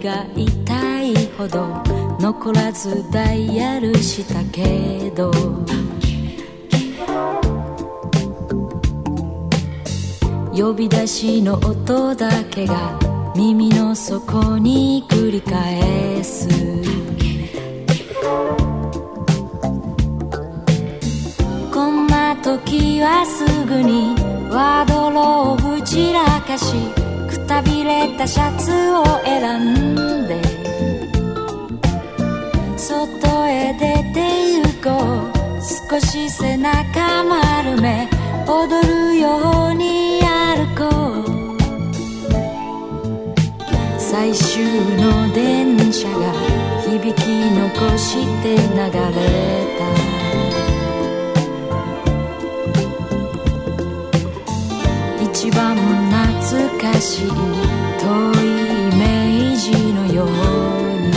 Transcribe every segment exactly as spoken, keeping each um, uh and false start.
が痛いほど残らずダイヤルしたけど、呼び出しの音だけが耳の底に繰り返す。こんな時はすぐにワードローブ散らかし、くたびれたシャツを選んで外へ出て行こう。少し背中丸め踊るように歩こう。最終の電車が響き残して流れた。一番懐かしい遠いイメージのように、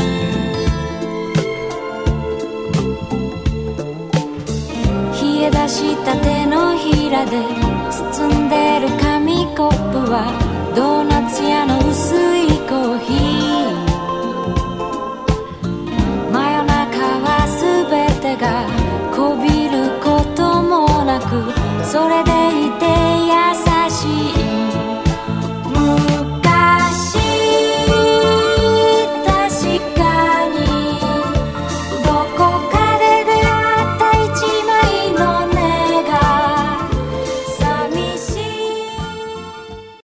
冷え出した手のひらで包んでる紙コップはドーナツ屋の薄いコーヒー。真夜中はすべてがこびることもなく、それでいて